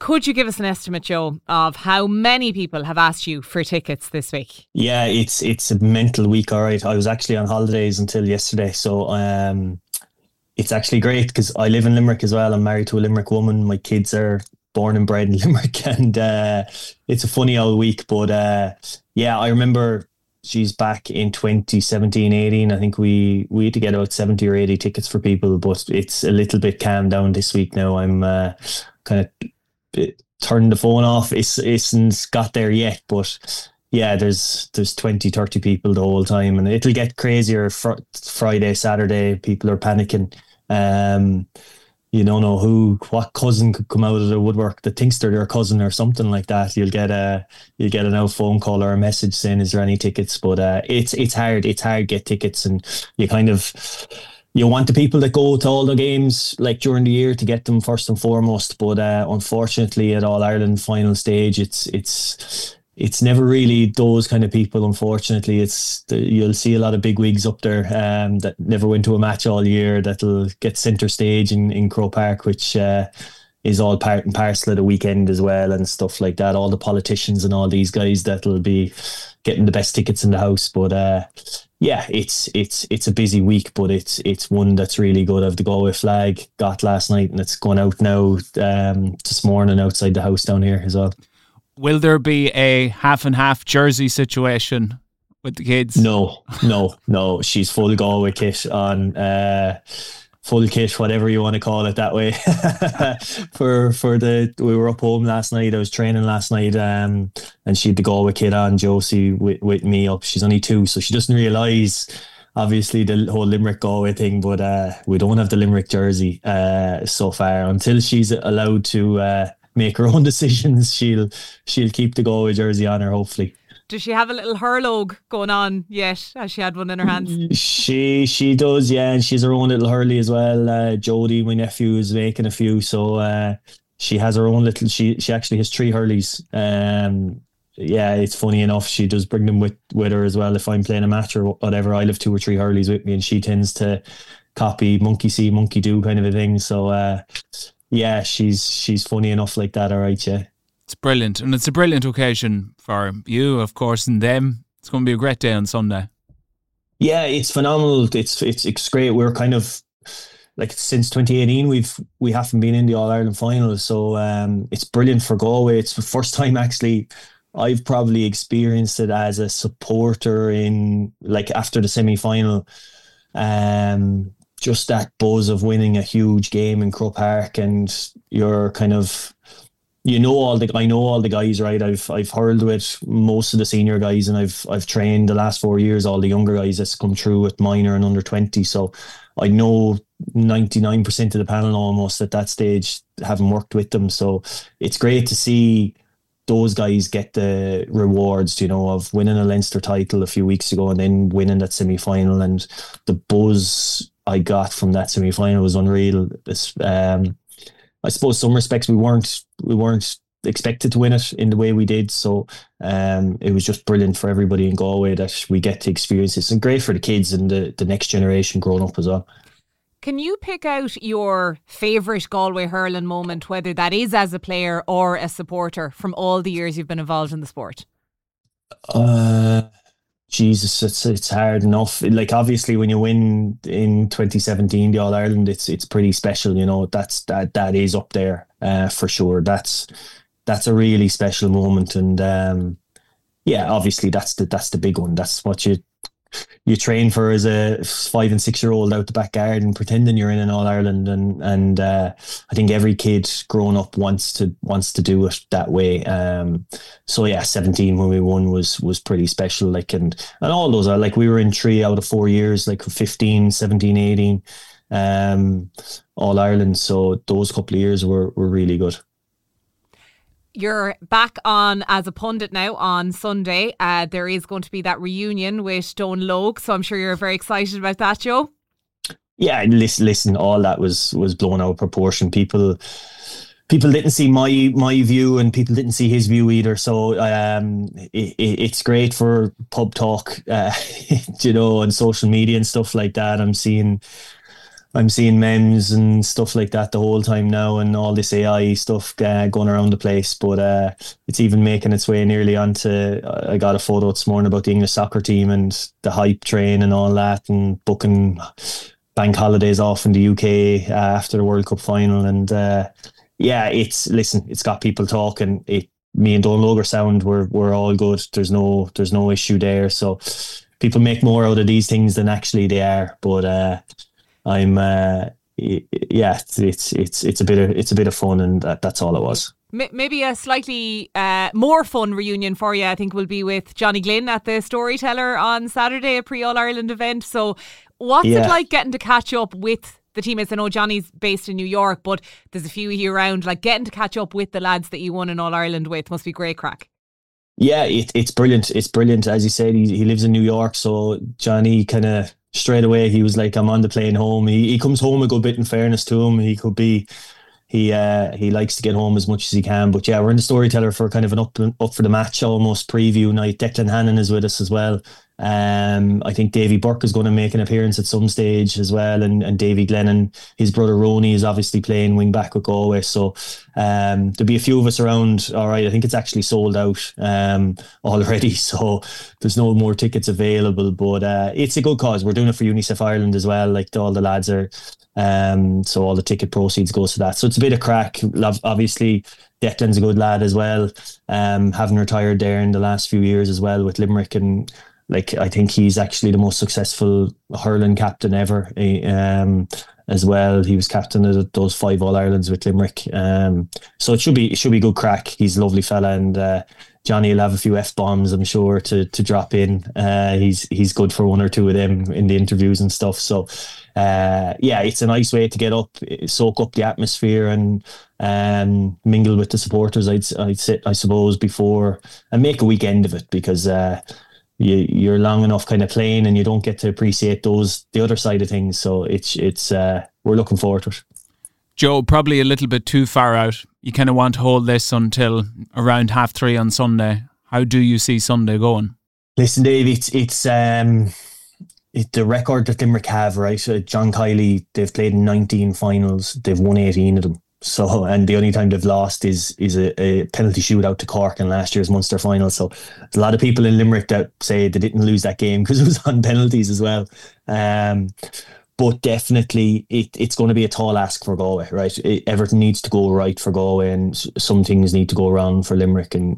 Could you give us an estimate, Joe, of how many people have asked you for tickets this week? Yeah, it's a mental week, all right. I was actually on holidays until yesterday, so it's actually great because I live in Limerick as well. I'm married to a Limerick woman. My kids are born and bred in Limerick, and it's a funny old week. But yeah, I remember she's back in 2017-18. I think we had to get about 70 or 80 tickets for people, but it's a little bit calmed down this week now. I'm kind of turned the phone off. It's got there yet, but yeah, there's 20, 30 people the whole time, and it'll get crazier. Friday, Saturday, people are panicking. You don't know what cousin could come out of the woodwork that thinks they're their cousin or something like that. You'll get an out phone call or a message saying, "Is there any tickets?" But it's hard. It's hard to get tickets, and you want the people that go to all the games like during the year to get them first and foremost. But unfortunately, at All Ireland final stage, it's never really those kind of people. Unfortunately, you'll see a lot of big wigs up there that never went to a match all year that'll get centre stage in Croke Park, which is all part and parcel of the weekend as well and stuff like that. All the politicians and all these guys that'll be getting the best tickets in the house. But yeah, it's a busy week, but it's one that's really good. I've the Galway flag got last night, and it's going out now this morning outside the house down here as well. Will there be a half and half jersey situation with the kids? No. She's full Galway kit on, full kit, whatever you want to call it that way. We were up home last night. I was training last night, and she had the Galway kit on, Josie, with me up. She's only 2, so she doesn't realise obviously the whole Limerick Galway thing, but we don't have the Limerick jersey so far. Until she's allowed to make her own decisions, she'll keep the Galway jersey on her, hopefully. Does she have a little hurloge going on yet? Has she had one in her hands? She does, yeah, and she's her own little hurley as well. Jody, my nephew, is making a few, so she has her own little. She actually has 3 hurleys. Yeah, it's funny enough. She does bring them with her as well. If I'm playing a match or whatever, I'll have 2 or 3 hurleys with me, and she tends to copy monkey see, monkey do kind of a thing. So yeah, she's funny enough like that, all right, yeah. It's brilliant, and it's a brilliant occasion for you, of course, and them. It's going to be a great day on Sunday. Yeah, it's phenomenal. It's great. We're kind of like, since 2018, we haven't been in the All Ireland final, so it's brilliant for Galway. It's the first time actually I've probably experienced it as a supporter in, like, after the semi-final. Just that buzz of winning a huge game in Croke Park, and you're kind of, I know all the guys, right? I've hurled with most of the senior guys, and I've trained the last 4 years all the younger guys that's come through with minor and under 20. So I know 99% of the panel almost at that stage, having worked with them. So it's great to see those guys get the rewards, of winning a Leinster title a few weeks ago and then winning that semi-final, and the buzz I got from that semi-final was unreal. I suppose some respects we weren't expected to win it in the way we did, so it was just brilliant for everybody in Galway that we get to experience this, and great for the kids and the next generation growing up as well. Can you pick out your favourite Galway hurling moment, whether that is as a player or a supporter, from all the years you've been involved in the sport? Jesus, it's hard enough. Like, obviously when you win in 2017 the All Ireland, it's pretty special, that is up there for sure. That's a really special moment, and yeah, obviously that's the big one. That's what you train for as a 5 and 6 year old out the back garden, pretending you're in an All Ireland, and I think every kid growing up wants to do it that way. So yeah, 17 when we won was pretty special. Like, and all those are, like, we were in 3 out of 4 years, like 15, 17, 18, All Ireland. So those couple of years were really good. You're back on as a pundit now on Sunday. There is going to be that reunion with Donal Logue, so I'm sure you're very excited about that, Joe. Yeah, listen, all that was blown out of proportion. People didn't see my view, and people didn't see his view either. So it's great for pub talk, and social media and stuff like that. I'm seeing I'm seeing memes and stuff like that the whole time now, and all this AI stuff going around the place. But it's even making its way nearly onto. I got a photo this morning about the English soccer team and the hype train and all that, and booking bank holidays off in the UK after the World Cup final. And it's got people talking. Me and Donal Logan sound, we're all good. There's no issue there. So people make more out of these things than actually they are. But it's a bit of fun, and that's all it was. Maybe a slightly more fun reunion for you, I think, will be with Johnny Glynn at the Storyteller on Saturday, a pre-All-Ireland event. So what's it like getting to catch up with the teammates? I know Johnny's based in New York, but there's a few of you around. Like, getting to catch up with the lads that you won in All-Ireland with must be great crack. Yeah, it's brilliant. It's brilliant. As you said, he lives in New York, so Johnny kind of straight away, he was like, I'm on the plane home. He comes home a good bit, in fairness to him. He likes to get home as much as he can. But yeah, we're in the Storyteller for kind of an up for the match almost preview night. Declan Hannon is with us as well. I think Davy Burke is going to make an appearance at some stage as well, and Davy Glennon, his brother Ronnie, is obviously playing wing back with Galway. So there'll be a few of us around. All right, I think it's actually sold out already, so there's no more tickets available. But it's a good cause. We're doing it for UNICEF Ireland as well. Like, all the lads are. So all the ticket proceeds goes to that. So it's a bit of crack. Obviously, Declan's a good lad as well. Having retired there in the last few years as well with Limerick, and like, I think he's actually the most successful hurling captain ever. As well, he was captain of those 5 All-Irelands with Limerick. So it should be good crack. He's a lovely fella, and Johnny will have a few F-bombs, I'm sure, to drop in. He's good for one or two of them in the interviews and stuff. So it's a nice way to get up, soak up the atmosphere, and mingle with the supporters, I suppose, before, and make a weekend of it, because you're long enough kind of playing and you don't get to appreciate the other side of things. So it's we're looking forward to it. Joe, probably a little bit too far out. You kind of want to hold this until around 3:30 on Sunday. How do you see Sunday going? Listen, Dave, it's the record that Limerick have, right? John Kiley, they've played in 19 finals. They've won 18 of them. So, and the only time they've lost is a penalty shootout to Cork in last year's Munster final. So there's a lot of people in Limerick that say they didn't lose that game because it was on penalties as well. But definitely it's going to be a tall ask for Galway, right? Everything needs to go right for Galway, and some things need to go wrong for Limerick. And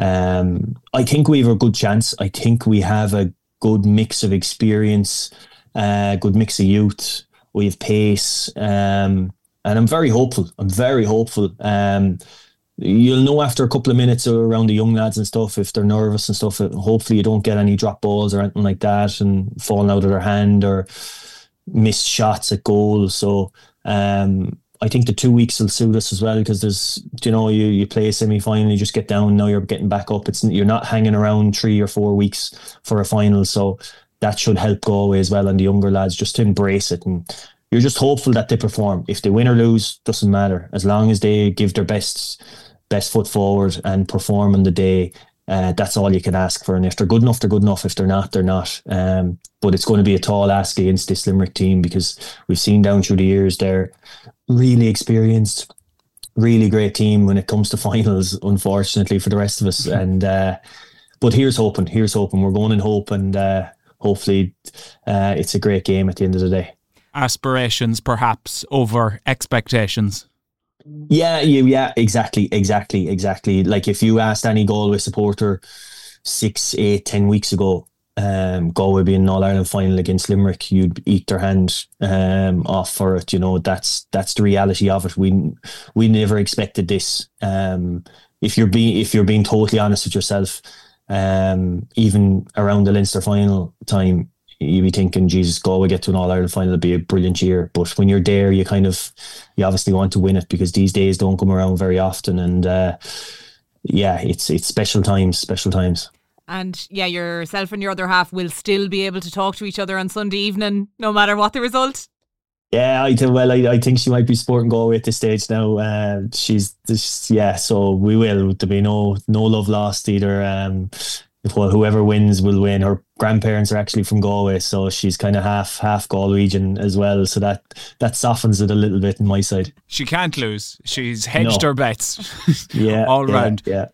I think we have a good chance. I think we have a good mix of experience, good mix of youth. We have pace. And I'm very hopeful. You'll know after a couple of minutes around the young lads and stuff, if they're nervous and stuff. Hopefully you don't get any drop balls or anything like that and falling out of their hand or missed shots at goal. So I think the 2 weeks will suit us as well, because there's, you play a semi-final, you just get down, now you're getting back up. You're not hanging around 3 or 4 weeks for a final. So that should help Galway as well, and the younger lads, just to embrace it. And you're just hopeful that they perform. If they win or lose, doesn't matter. As long as they give their best foot forward and perform on the day, that's all you can ask for. And if they're good enough, they're good enough. If they're not, they're not. But it's going to be a tall ask against this Limerick team, because we've seen down through the years they're really experienced, really great team when it comes to finals, unfortunately for the rest of us. And but here's hoping. We're going in hope, and hopefully it's a great game at the end of the day. Aspirations perhaps over expectations. Yeah, exactly. Like, if you asked any Galway supporter 6, 8, 10 weeks ago, Galway being an All-Ireland final against Limerick, you'd eat their hand off for it. That's the reality of it. We never expected this. If you're being totally honest with yourself, even around the Leinster final time, you'd be thinking, Jesus, Galway get to an All-Ireland final, it'd be a brilliant year. But when you're there, you obviously want to win it, because these days don't come around very often. And it's special times. And yourself and your other half will still be able to talk to each other on Sunday evening, no matter what the result. Yeah, I think she might be supporting Galway at this stage now. So we will. There'll be no love lost either. whoever wins will win. Her grandparents are actually from Galway, so she's kind of half Galwegian as well. So that softens it a little bit on my side. She can't lose. She's hedged her bets. Yeah, all round. Yeah.